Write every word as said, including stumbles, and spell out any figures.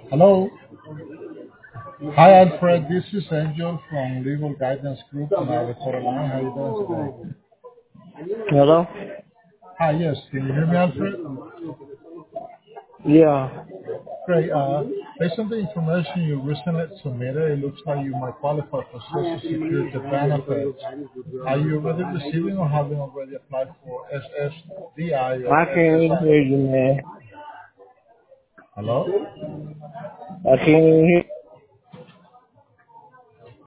Hello. Hi, Alfred. This is Angel from Legal Guidance Group on our recorder line. How are you doing today? Hello? Hi, yes. Can you hear me, Alfred? Yeah. Great. Uh, based on the information you recently submitted, it looks like you might qualify for Social Security benefits. Are you already receiving or having already applied for S S D I or I can't even S S I? hear you, man. Hello? I can't even hear